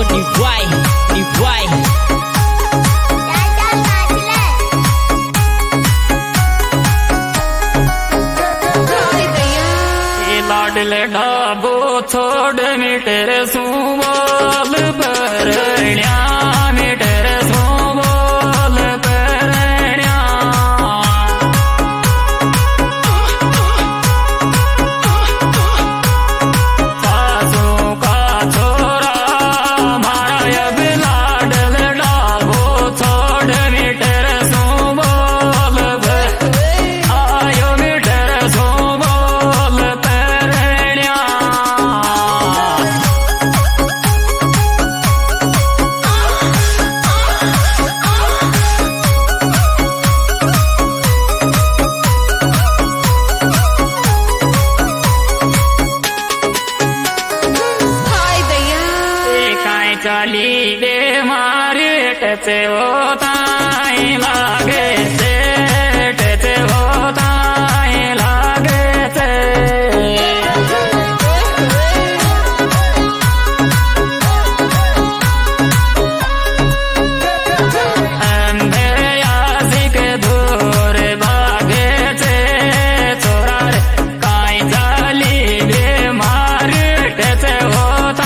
लाडले ढाबो छोड़ मीटर सुबोल परण्या मीटर सुबोल परण्या सासू का छोरा मारा अब लाडले ढाबो छोड़ मीटर सुबोल आयो मीटर सुबोल चली दे मारे टचे होता लागे से टचे होता लागे से अंधे यासिक दूर भागे से छोरा रे काई चली दे मारे टचे होता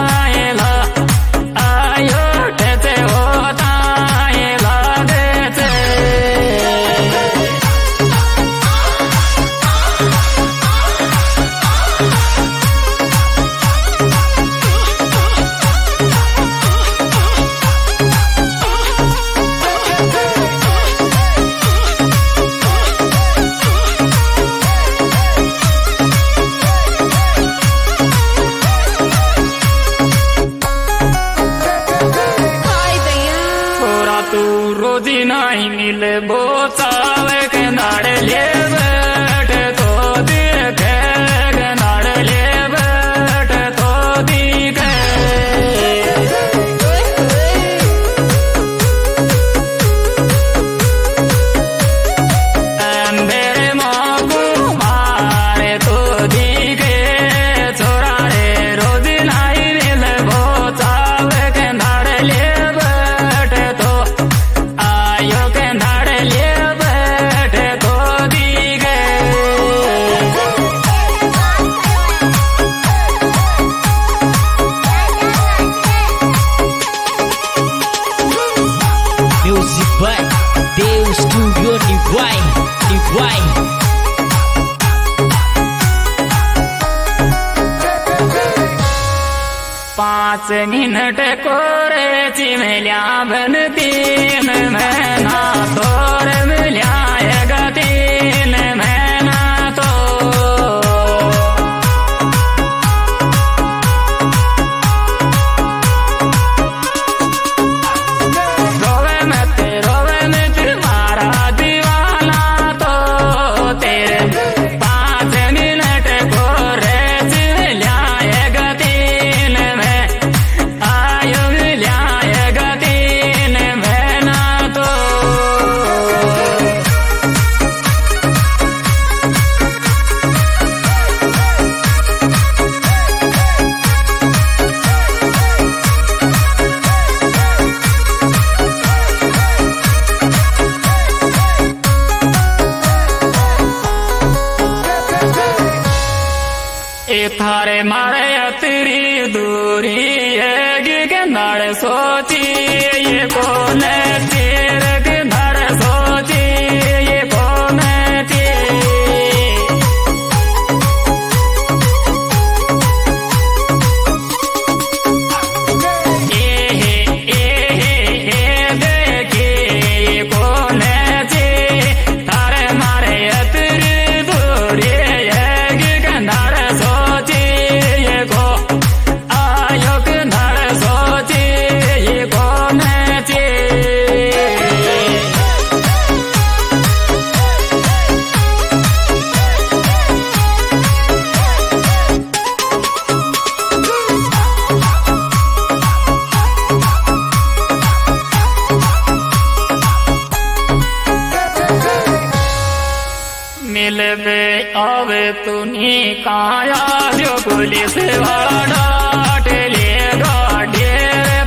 तू रोजी नहीं मिले बोचावे के नाड़े ले बैठे तो दिखे के नाड़े ले बैठे तो दिखे मेरे माँ को मारे तो दिखे छोरा रे रोजी नहीं मिले बोचावे के नाड़े ले बैठे तो आयो के नाड़े ले बैठे तो दिखे Music by Deus Studio Niguai. पाँच मिनट कोरे चिमलिया बन 3 महीना तोर मिलाएगा 3 महीना तो रोवे मत मारा दीवाना तो तेरे 5 मिनट कोरे चिमलियाएगा 3 आयो मिलाएगा 3 महीना तो थारे मारे अतरी दूरी है कि नाड़ सोची ये कौन तेर के नाड़ सोची ये कौन देखी ये कौन थारे मारे अतरी दूरी है कि नाड़ सोची ये को आयो के नाड़ सोची ये कौन मिलबे आवे तुनी काया जो पुलिस वाला डांट लेगा ढेर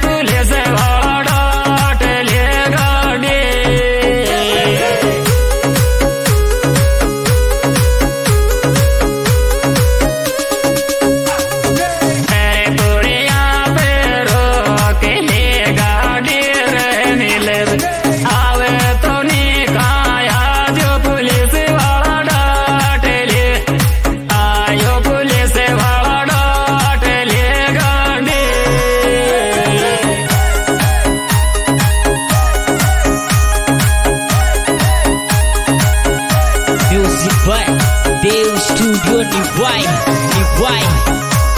Niguai.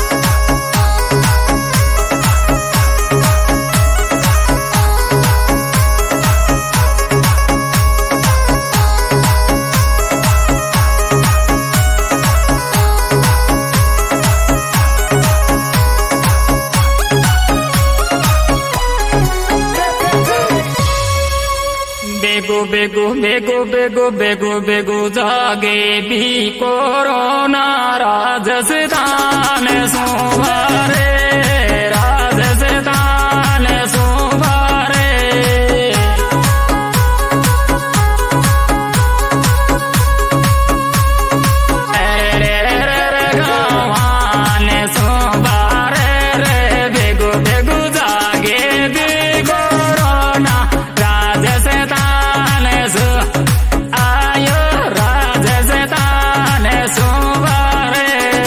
बेगो बेगो बेगो बेगो बेगो बेगो जागे भी कोरोना राजस्थान सोवारे राजस्थान सोवारे रे रे रे गावान सोवारे रे बेगो बेगो जागे भी कोरोना राजस्थान आयो राजस्थान सोवारे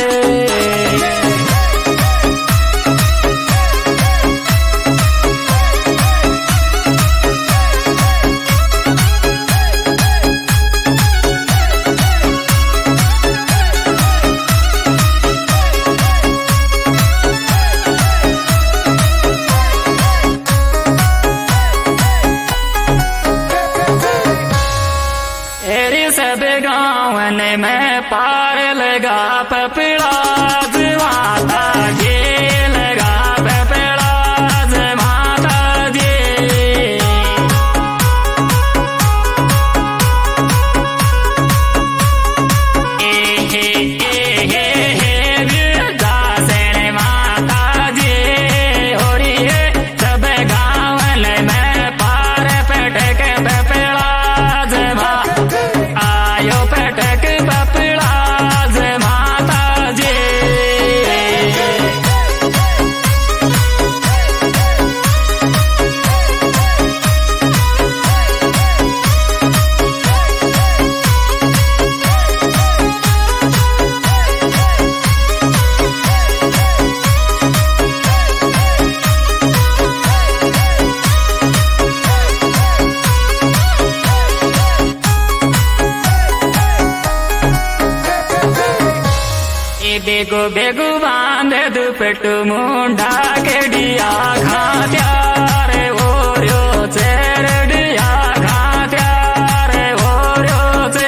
सब गाँवन में पार लगा पपड़ा माता जी लगा पपड़ा माता जी दासन माता जी हो रही है सब गाँवन में पार पटक पपड़ा आयो पटक पपड़ा माता जी बेगो बेगो बांध दुपट मुंडा के डिया खात्या रे ओरियो चेरडिया खात्या रे ओरियो चे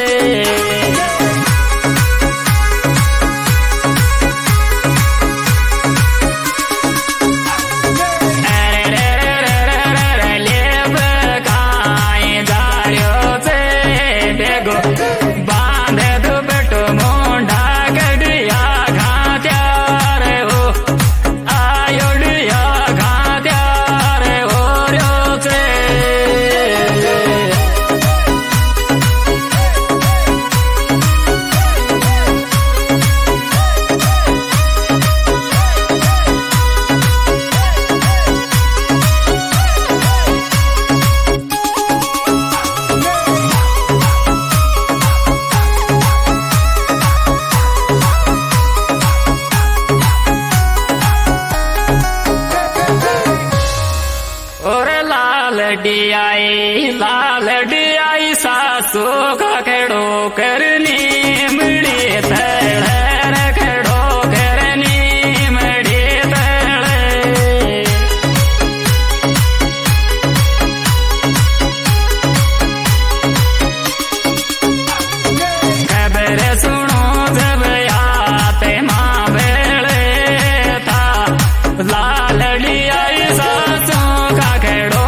रे रे रे रे रे लेब काई जारियो चे बेगो बांध दुपट मुंडा लाल डियाई सासू का खेड़ो करनी मड़ी तड़ खेड़ो करनी मड़ी तड़ खबर सुनो जब आते माँ बेड़े था लाल डियाई सासू का खेड़ो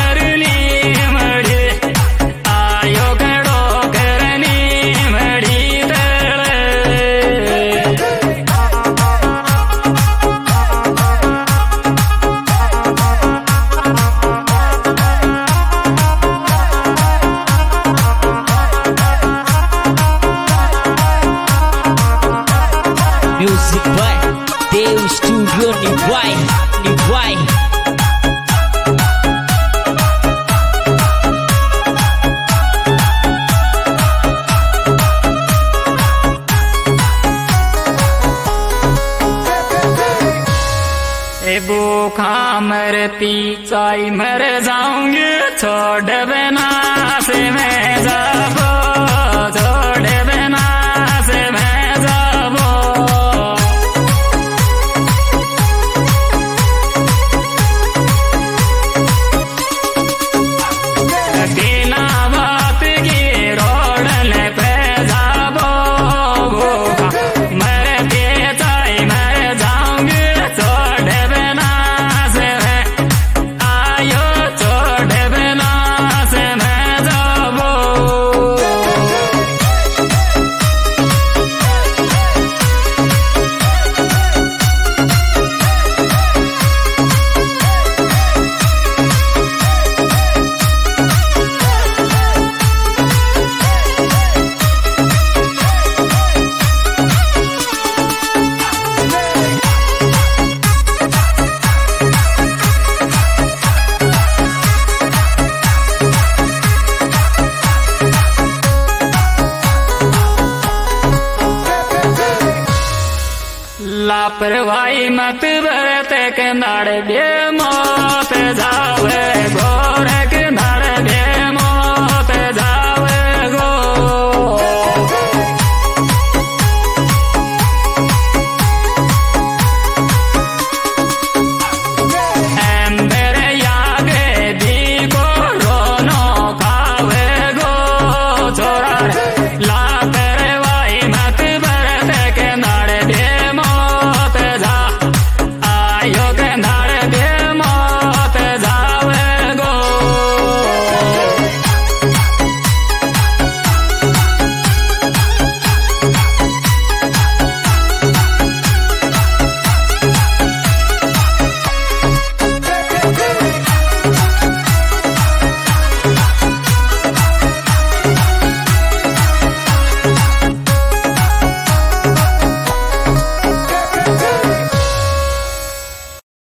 Music by Deu Studio Niguai. भूखा मर पीछाई मर जाऊंगी छोड़ बिना से मैं जाबो छोड़ बिना से मैं जा लापरवाही मत बरते के नाड़े बे मौत जावे गो